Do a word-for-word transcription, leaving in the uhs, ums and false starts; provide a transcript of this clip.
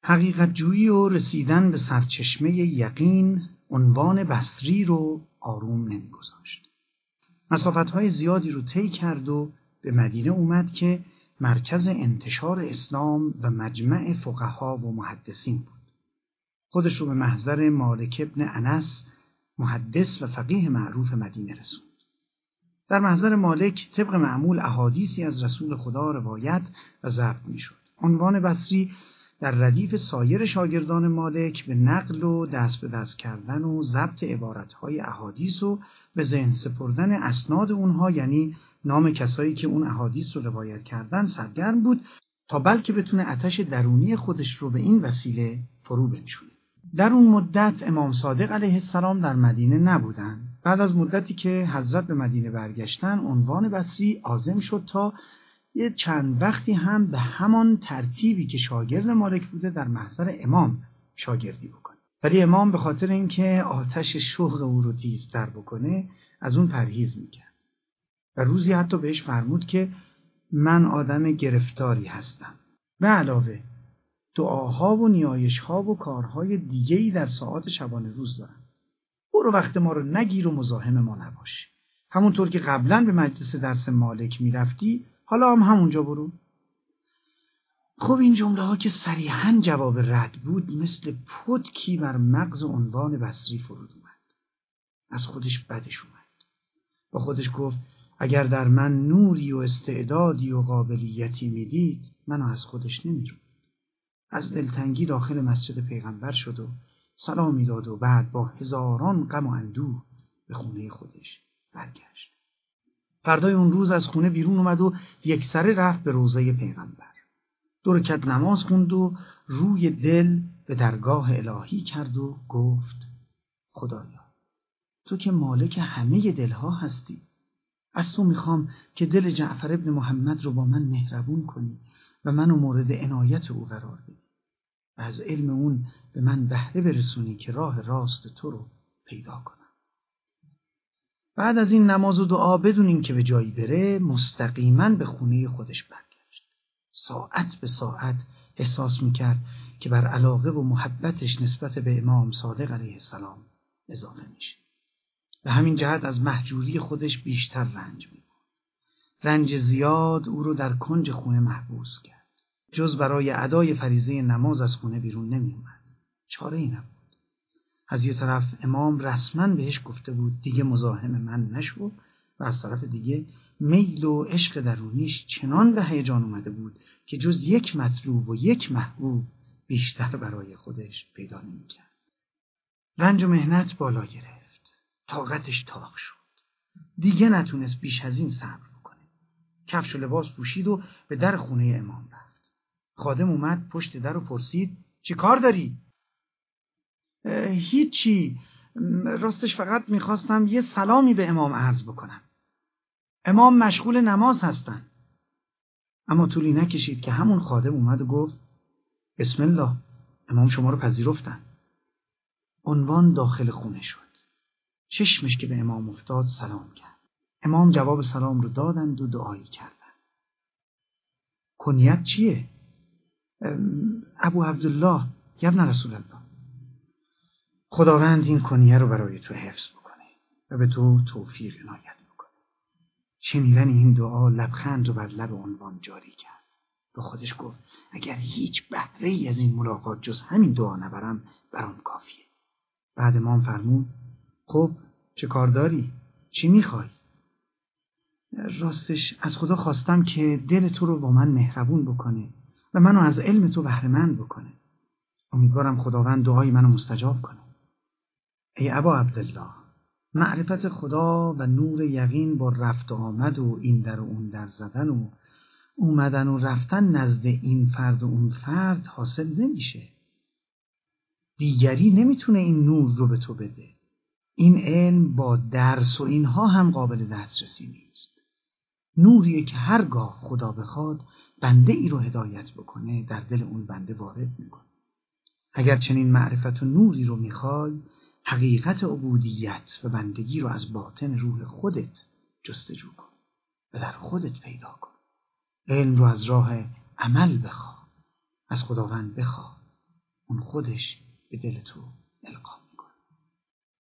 حقیقت جویی و رسیدن به سرچشمه یقین عنوان بصری رو آروم نمیگذاشت. مسافتهای زیادی رو طی کرد و به مدینه اومد که مرکز انتشار اسلام و مجمع فقها و محدثین بود. خودش رو به محضر مالک ابن انس، محدث و فقیه معروف مدینه رسوند. در محضر مالک طبق معمول احادیثی از رسول خدا روایت و ضبط میشد. عنوان بصری در ردیف سایر شاگردان مالک به نقل و دست به دست کردن و ضبط عبارتهای احادیث و به ذهن سپردن اسناد اونها، یعنی نام کسایی که اون احادیث رو روایت کردن، سرگرم بود تا بلکه بتونه آتش درونی خودش رو به این وسیله فرو بنشونه. در اون مدت امام صادق علیه السلام در مدینه نبودن. بعد از مدتی که حضرت به مدینه برگشتن، عنوان بصری عازم شد تا یه چند وقتی هم به همان ترتیبی که شاگرد مالک بوده در محضر امام شاگردی بکنه. ولی امام به خاطر اینکه آتش شوق او رو تیزتر بکنه از اون پرهیز میکرد و روزی حتی بهش فرمود که من آدم گرفتاری هستم. به علاوه دعاها و نیایشها و کارهای دیگه‌ای در ساعات شبانه روز دارم. برو وقت ما رو نگیر و مزاحم ما نباش. همونطور که قبلا به مجلس درس مالک میرفتی، حالا هم همونجا برو. خب این جمله ها که صریحاً جواب رد بود، مثل پتکی بر مغز عنوان بصری فرود اومد. از خودش بدش اومد. با خودش گفت اگر در من نوری و استعدادی و قابلیتی میدید، منو از خودش نمیرون. از دلتنگی داخل مسجد پیغمبر شد و سلامی داد و بعد با هزاران غم و اندوه به خونه خودش برگشت. فردای اون روز از خونه بیرون اومد و یکسره رفت به روضه پیغمبر. دو رکعت نماز خوند و روی دل به درگاه الهی کرد و گفت خدایا، تو که مالک همه دلها هستی، از تو میخوام که دل جعفر ابن محمد رو با من مهربون کنی و منو مورد عنایت او قرار بدی و از علم اون به من بهره برسونی که راه راست تو رو پیدا کنم. بعد از این نماز و دعا بدون این که به جایی بره، مستقیما به خونه خودش برگشت. ساعت به ساعت احساس میکرد که بر علاقه و محبتش نسبت به امام صادق علیه السلام اضافه میشه. به همین جهت از مهجوری خودش بیشتر رنج میبرد. رنج زیاد او رو در کنج خونه محبوس کرد. جز برای ادای فریضه نماز از خونه بیرون نمی اومد. چاره ای نبود. از یه طرف امام رسما بهش گفته بود دیگه مزاحم من نشو، و از طرف دیگه میل و عشق درونیش چنان به هیجان اومده بود که جز یک مطلوب و یک محبوب بیشتر برای خودش پیدا نمی کرد. رنج و مهنت بالا گرفت. طاقتش تاق شد. دیگه نتونست بیش از این صبر بکنه. کفش و لباس پوشید و به در خونه امام رفت. خادم اومد پشت در و پرسید چی کار داری؟ هیچی، راستش فقط میخواستم یه سلامی به امام عرض بکنم. امام مشغول نماز هستن. اما طولی نکشید که همون خادم اومد و گفت بسم الله، امام شما رو پذیرفتن. عنوان داخل خونه شد. چشمش که به امام افتاد سلام کرد. امام جواب سلام رو دادند و دعایی کردند. کنیت چیه؟ ابو عبدالله ابن رسول الله. خداوند این کنیه رو برای تو حفظ بکنه و به تو توفیق عنایت بکنه. شنیدن این دعا لبخند رو بر لب عنوان جاری کرد. به خودش گفت اگر هیچ بهره ای از این ملاقات جز همین دعا نبرم برام کافیه. بعد امام فرمود خب چه کار داری؟ چی میخوای؟ راستش از خدا خواستم که دل تو رو با من مهربون بکنه و منو از علم تو بهره مند بکنه. امیدوارم خداوند دعای منو مستجاب کنه. ای ابا عبدالله، معرفت خدا و نور یقین با رفت و آمد و این در و اون در زدن و اومدن و رفتن نزد این فرد و اون فرد حاصل نمیشه. دیگری نمیتونه این نور رو به تو بده. این علم با درس و اینها هم قابل دسترسی نیست. نوریه که هرگاه خدا بخواد بنده ای رو هدایت بکنه در دل اون بنده وارد میکنه. اگر چنین معرفت و نوری رو میخوای، حقیقت عبودیت و بندگی رو از باطن روح خودت جستجو کن و در خودت پیدا کن. علم رو از راه عمل بخواه. از خداوند بخواه اون خودش به دل تو